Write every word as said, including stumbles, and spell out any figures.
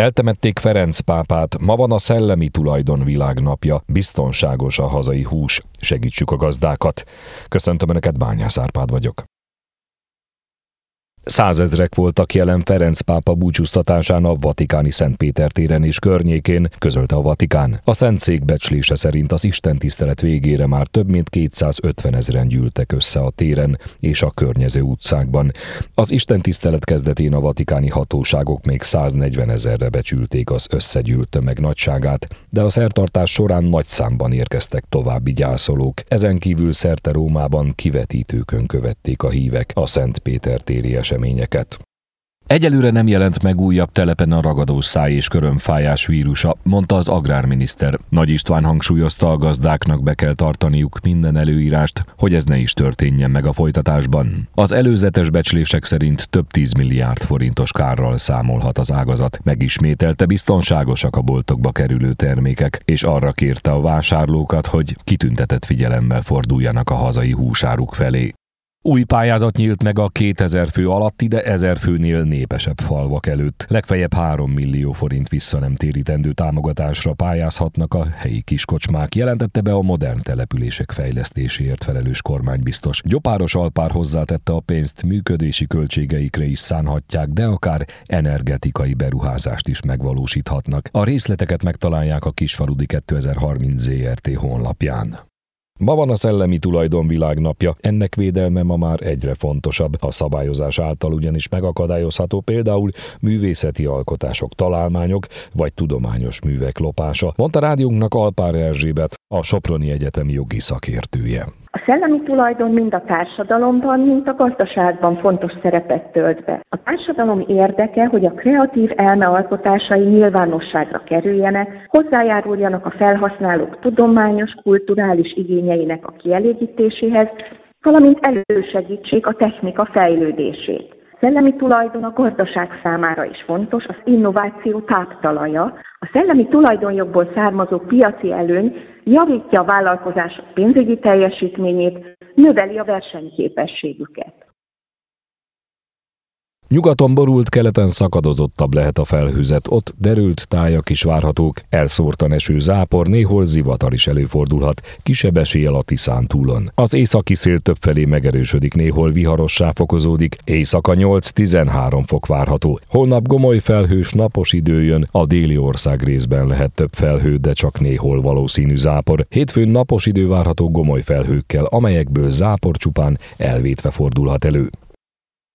Eltemették Ferenc pápát, ma van a Szellemi Tulajdon Világnapja, biztonságos a hazai hús, segítsük a gazdákat. Köszöntöm Önöket, Bányász Árpád vagyok. Százezrek voltak jelen Ferenc pápa búcsúztatásán a vatikáni Szent Péter téren és környékén, közölte a Vatikán. A Szentszék becslése szerint az istentisztelet végére már több mint kétszázötven ezren gyűltek össze a téren és a környező utcákban. Az istentisztelet kezdetén a vatikáni hatóságok még száznegyven ezerre becsülték az összegyűlt tömeg nagyságát, de a szertartás során nagy számban érkeztek további gyászolók. Ezen kívül szerte Rómában kivetítőkön követték a hívek a Szent Péter téri eseményeket. Egyelőre nem jelent meg újabb telepen a ragadós száj- és körömfájás vírusa, mondta az agrárminiszter. Nagy István hangsúlyozta, a gazdáknak be kell tartaniuk minden előírást, hogy ez ne is történjen meg a folytatásban. Az előzetes becslések szerint több tízmilliárd forintos kárral számolhat az ágazat. Megismételte, biztonságosak a boltokba kerülő termékek, és arra kérte a vásárlókat, hogy kitüntetett figyelemmel forduljanak a hazai húsáruk felé. Új pályázat nyílt meg a kétezer fő alatti, de ezer főnél népesebb falvak előtt. Legfeljebb három millió forint vissza nem térítendő támogatásra pályázhatnak a helyi kiskocsmák, jelentette be a modern települések fejlesztéséért felelős kormánybiztos. Gyopáros Alpár hozzátette, a pénzt működési költségeikre is szánhatják, de akár energetikai beruházást is megvalósíthatnak. A részleteket megtalálják a Kisfaludy kétezer-harminc zé er té honlapján. Ma van a Szellemi Tulajdon Világnapja, ennek védelme ma már egyre fontosabb. A szabályozás által ugyanis megakadályozható például művészeti alkotások, találmányok vagy tudományos művek lopása, mondta rádiónknak Alpár Erzsébet, a Soproni Egyetemi jogi szakértője. A szellemi tulajdon mind a társadalomban, mind a gazdaságban fontos szerepet tölt be. A társadalom érdeke, hogy a kreatív elme alkotásai nyilvánosságra kerüljenek, hozzájáruljanak a felhasználók tudományos, kulturális igényeinek a kielégítéséhez, valamint elősegítsék a technika fejlődését. A szellemi tulajdon a gazdaság számára is fontos, az innováció táptalaja. A szellemi tulajdonjogból származó piaci előny javítja a vállalkozások pénzügyi teljesítményét, növeli a versenyképességüket. Nyugaton borult, keleten szakadozottabb lehet a felhőzet, ott derült tájak is várhatók, elszórtan eső zápor, néhol zivatar is előfordulhat, kisebb eséllyel a Tiszántúlon. Az északi szél többfelé megerősödik, néhol viharossá fokozódik, éjszaka nyolc-tizenhárom fok várható. Holnap gomoly felhős, napos idő jön, a déli ország részben lehet több felhő, de csak néhol valószínű zápor. Hétfőn napos idő várható gomoly felhőkkel, amelyekből zápor csupán elvétve fordulhat elő.